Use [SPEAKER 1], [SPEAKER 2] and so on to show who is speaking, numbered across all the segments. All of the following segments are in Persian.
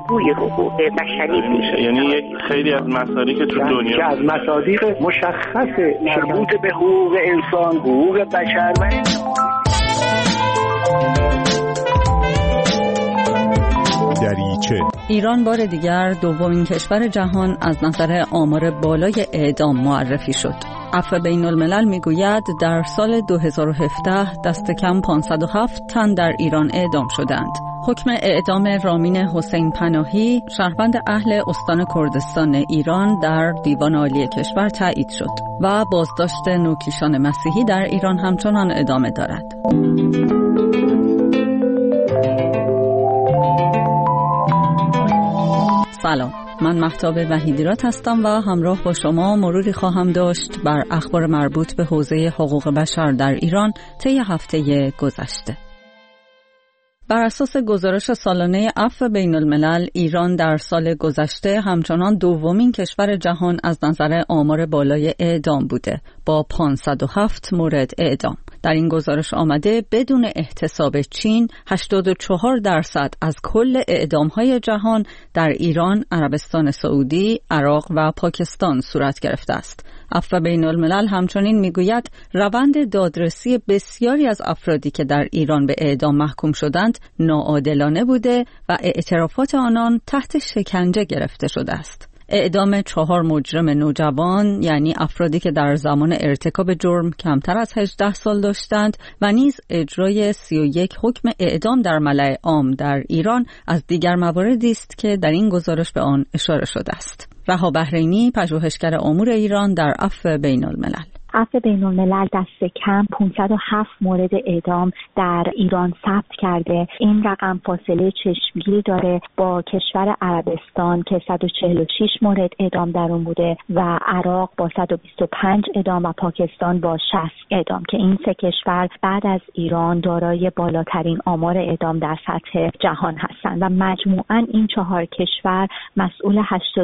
[SPEAKER 1] الگوی حقوق بشری بود.
[SPEAKER 2] یعنی خیلی از مصادیق تو دنیا
[SPEAKER 3] که از مصادیق مشخص مربوط به حقوق انسان، حقوق بشر و
[SPEAKER 4] دریچه.
[SPEAKER 5] ایران بار دیگر دومین کشور جهان از نظر آمار بالای اعدام معرفی شد. عفو بین الملل میگوید در سال 2017 دست کم 507 تن در ایران اعدام شدند. حکم اعدام رامین حسین پناهی، شهروند اهل استان کردستان ایران، در دیوان عالی کشور تایید شد و بازداشت نوکیشان مسیحی در ایران همچنان ادامه دارد. سلام، من مهتاب وحیدیرات هستم و همراه با شما مروری خواهم داشت بر اخبار مربوط به حوزه حقوق بشر در ایران طی هفته گذشته. بر اساس گزارش سالانه عفو بین الملل، ایران در سال گذشته همچنان دومین کشور جهان از نظر آمار بالای اعدام بوده با 507 مورد اعدام. در این گزارش آمده بدون احتساب چین 84% از کل اعدام‌های جهان در ایران، عربستان سعودی، عراق و پاکستان صورت گرفته است. عفو بین الملل همچنین میگوید روند دادرسی بسیاری از افرادی که در ایران به اعدام محکوم شدند ناعادلانه بوده و اعترافات آنان تحت شکنجه گرفته شده است. اعدام 4 مجرم نوجوان، یعنی افرادی که در زمان ارتکاب جرم کمتر از 18 سال داشتند، و نیز اجرای 31 حکم اعدام در ملأ عام در ایران از دیگر مواردی است که در این گزارش به آن اشاره شده است. رها بحرینی، پژوهشگر امور ایران در عفو بین الملل:
[SPEAKER 6] عفو بین الملل دست کم 507 مورد اعدام در ایران ثبت کرده. این رقم فاصله چشمگیری داره با کشور عربستان که 146 مورد اعدام در اون بوده و عراق با 125 اعدام و پاکستان با 60 اعدام که این سه کشور بعد از ایران دارای بالاترین آمار اعدام در سطح جهان هستند و مجموعاً این 4 کشور مسئول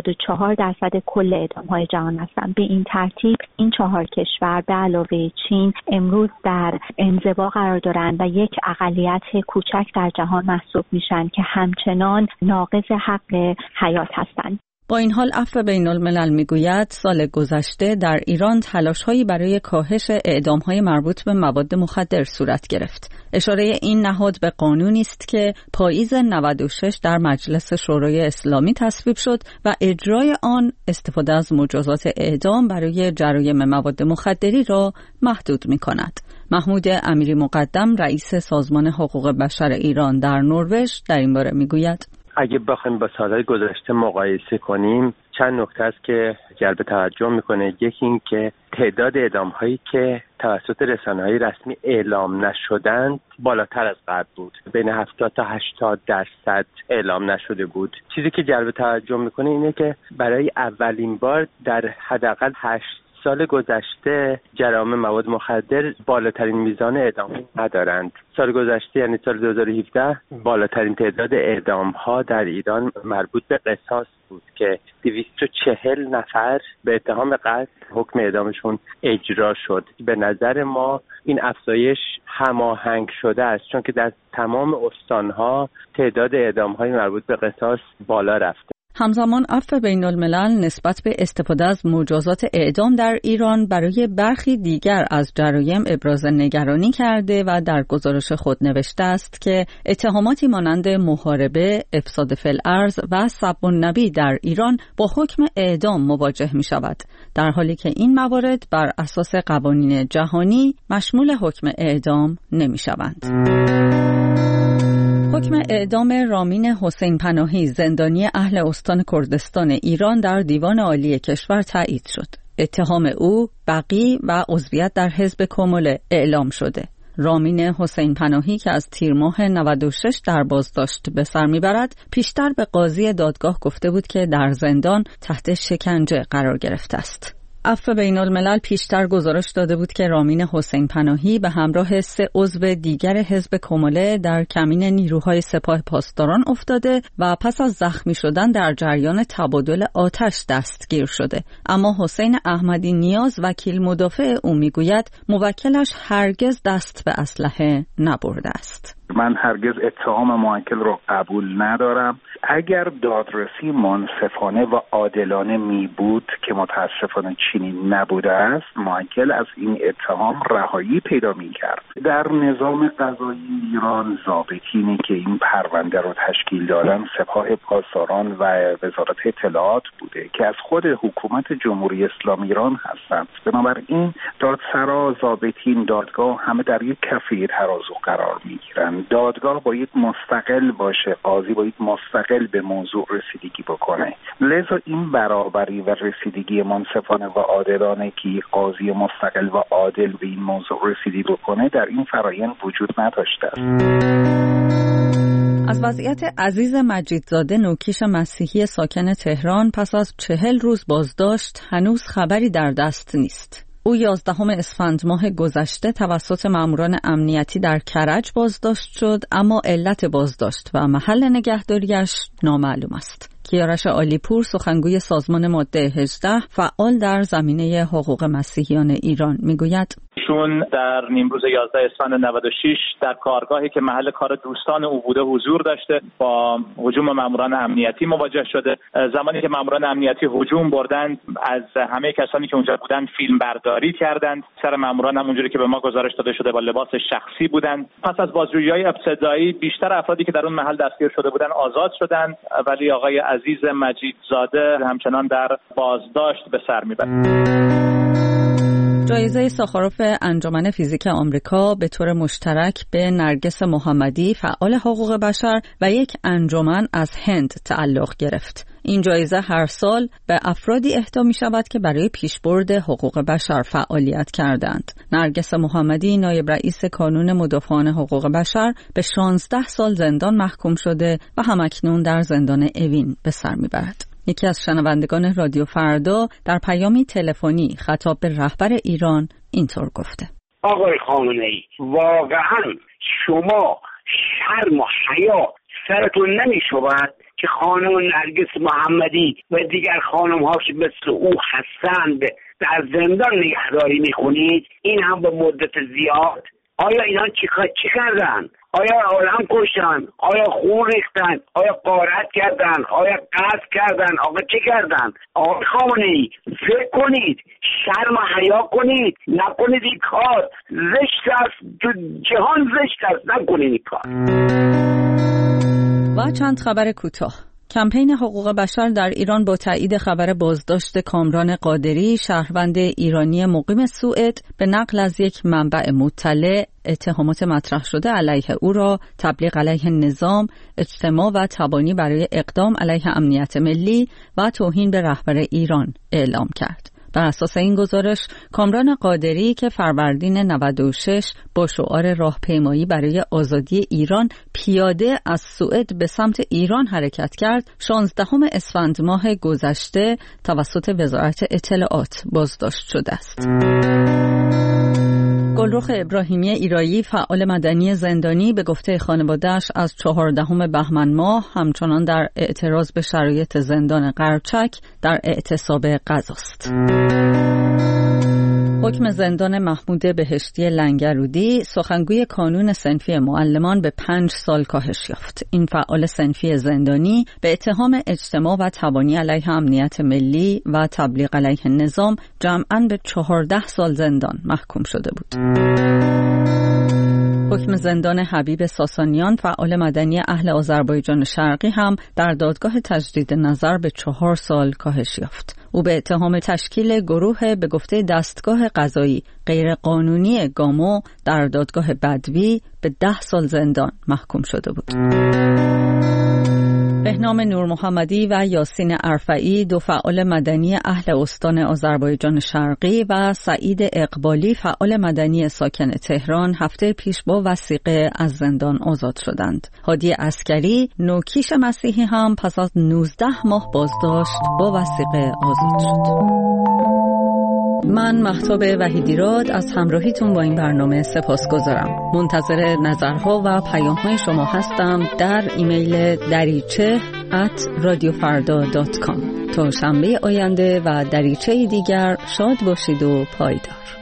[SPEAKER 6] 84% کل اعدام‌های جهان هستند. به این ترتیب این 4 کشور به علاوه چین امروز در انزوا قرار دارند و یک اقلیت کوچک در جهان محسوب میشن که همچنان ناقض حق حیات هستند.
[SPEAKER 5] با این حال عفو بین الملل میگوید سال گذشته در ایران تلاش‌هایی برای کاهش اعدام‌های مربوط به مواد مخدر صورت گرفت. اشاره این نهاد به قانونی است که پاییز 96 در مجلس شورای اسلامی تصویب شد و اجرای آن استفاده از مجازات اعدام برای جرایم مواد مخدری را محدود می‌کند. محمود امیری مقدم، رئیس سازمان حقوق بشر ایران در نروژ، در این باره میگوید:
[SPEAKER 7] اگه بخوایم با سالهای گذشته مقایسه کنیم چند نکته است که جلب توجه میکنه. یکی این که تعداد اعدام‌هایی که توسط رسانه‌های رسمی اعلام نشدند بالاتر از قبل بود. بین 70 تا 80% اعلام نشده بود. چیزی که جلب توجه میکنه اینه که برای اولین بار در حداقل 8 سال گذشته جرایم مواد مخدر بالاترین میزان اعدام ندارند. سال گذشته یعنی سال 2017 بالاترین تعداد اعدام ها در ایران مربوط به قصاص بود که 240 نفر به اتهام قتل حکم اعدامشون اجرا شد. به نظر ما این افزایش هماهنگ شده است، چون که در تمام استانها تعداد اعدام های مربوط به قصاص بالا رفته.
[SPEAKER 5] همزمان عفو بین الملل نسبت به استفاده از مجازات اعدام در ایران برای برخی دیگر از جرایم ابراز نگرانی کرده و در گزارش خود نوشته است که اتهاماتی مانند محاربه، افساد فی الارض و سب النبی در ایران با حکم اعدام مواجه می شود، در حالی که این موارد بر اساس قوانین جهانی مشمول حکم اعدام نمی شوند. حکم اعدام رامین حسین پناهی، زندانی اهل استان کردستان ایران، در دیوان عالی کشور تایید شد. اتهام او بغی و عضویت در حزب کمل اعلام شده. رامین حسین پناهی که از تیر ماه 96 در بازداشت به سر میبرد، پیشتر به قاضی دادگاه گفته بود که در زندان تحت شکنجه قرار گرفته است. عفو بین الملل پیشتر گزارش داده بود که رامین حسین پناهی به همراه 3 عضو دیگر حزب کمله در کمین نیروهای سپاه پاسداران افتاده و پس از زخمی شدن در جریان تبادل آتش دستگیر شده. اما حسین احمدی نیاز، وکیل مدافع او، میگوید موکلش هرگز دست به اسلحه نبرده است.
[SPEAKER 8] من هرگز اتهام موکل رو قبول ندارم. اگر دادرسی منصفانه و عادلانه می بود که متاسفانه چنین نبوده است، موکل از این اتهام رهایی پیدا می کرد. در نظام قضایی ایران ضابطینی که این پرونده رو تشکیل دادن سپاه پاسداران و وزارت اطلاعات بوده که از خود حکومت جمهوری اسلامی ایران هستند. بنابراین دادسرا، ضابطین، دادگاه همه در یک کفه ترازو قرار می گیرن. دادگاه باید مستقل باشه، قاضی باید مستقل به موضوع رسیدگی بکنه. لذا این برابری و رسیدگی منصفانه و عادلانه که قاضی مستقل و عادل به این موضوع رسیدگی بکنه در این فرایند وجود نداشته است.
[SPEAKER 5] از وضعیت عزیز مجیدزاده نوکیش مسیحی ساکن تهران پس از 40 روز بازداشت هنوز خبری در دست نیست. او 11 اسفند ماه گذشته توسط ماموران امنیتی در کرج بازداشت شد، اما علت بازداشت و محل نگهداریش نامعلوم است. کیارش عالیپور، سخنگوی سازمان ماده 18 فعال در زمینه حقوق مسیحیان ایران، میگوید
[SPEAKER 9] ایشون در نیمروز 11 اسفند 96 در کارگاهی که محل کار دوستان او بوده حضور داشته، با هجوم ماموران امنیتی مواجه شده. زمانی که ماموران امنیتی هجوم بردند، از همه کسانی که اونجا بودند فیلم برداری کردند. سر ماموران هم اونجوری که به ما گزارش داده شده با لباس شخصی بودند. پس از بازجویی‌های ابتدایی بیشتر افرادی که در اون محل دستگیر شده بودند آزاد شدند، ولی آقای عزیز مجیدزاده همچنان در بازداشت به سر میبرد.
[SPEAKER 5] جایزه ساخاروف انجمن فیزیک آمریکا به طور مشترک به نرگس محمدی، فعال حقوق بشر و یک انجمن از هند تعلق گرفت. این جایزه هر سال به افرادی اهدا می شود که برای پیشبرد حقوق بشر فعالیت کردند. نرگس محمدی، نایب رئیس کانون مدافعان حقوق بشر، به 16 سال زندان محکوم شده و همکنون در زندان اوین به سر می برد. یکی از شنوندگان رادیو فردا در پیامی تلفنی خطاب به رهبر ایران اینطور گفته:
[SPEAKER 3] آقای خامنه‌ای، واقعا شما شرم و حیا سرتون نمی‌شود که خانم نرگس محمدی و دیگر خانم‌ها که مثل او هستند در زندان نگهداری می‌کنید؟ این هم به مدت زیاد. آیا اینا چی کردن؟ آیا آدم کشتن؟ آیا خون ریختن؟ آیا غارت کردن؟ آیا قتل کردن؟ آقا چه کردن؟ آقای خامنه‌ای فکر کنید، شرم و حیا کنید، نکنید این کار. زشت است، تو جهان زشت است، نکنید این کار.
[SPEAKER 5] و چند خبر کوتاه. کمپین حقوق بشر در ایران با تایید خبر بازداشت کامران قادری، شهروند ایرانی مقیم سوئد، به نقل از یک منبع مطلع اتهامات مطرح شده علیه او را تبلیغ علیه نظام، اجتماع و تبانی برای اقدام علیه امنیت ملی و توهین به رهبر ایران اعلام کرد. بر اساس این گزارش، کامران قادری که فروردین 96 با شعار راهپیمایی برای آزادی ایران پیاده از سوئد به سمت ایران حرکت کرد، 16 اسفند ماه گذشته توسط وزارت اطلاعات بازداشت شده است. گلرخ ابراهیمی ایرایی، فعال مدنی زندانی، به گفته خانواده‌اش از 14 بهمن ماه همچنان در اعتراض به شرایط زندان قرچک در اعتصاب غذاست. حکم زندان محمود بهشتی لنگرودی، سخنگوی کانون صنفی معلمان، به 5 سال کاهش یافت. این فعال صنفی زندانی به اتهام اجتماع و تبانی علیه امنیت ملی و تبلیغ علیه نظام جمعاً به 14 سال زندان محکوم شده بود. حکم زندان حبیب ساسانیان، فعال مدنی اهل آذربایجان شرقی، هم در دادگاه تجدید نظر به 4 سال کاهش یافت. او به اتهام تشکیل گروه به گفته دستگاه قضایی غیرقانونی گامو در دادگاه بدوی به 10 سال زندان محکوم شده بود. بهنام نور محمدی و یاسین ارفعی، دو فعال مدنی اهل استان آذربایجان شرقی، و سعید اقبالی، فعال مدنی ساکن تهران، هفته پیش با وثیقه از زندان آزاد شدند. هادی عسکری، نوکیش مسیحی، هم پس از 19 ماه بازداشت با وثیقه آزاد شد. من مهتاب وحیدیراد از همراهیتون با این برنامه سپاسگزارم. منتظر نظرها و پیام‌های شما هستم در ایمیل dariche@radiofarda.com. تا شنبه آینده و دریچه دیگر شاد باشید و پایدار.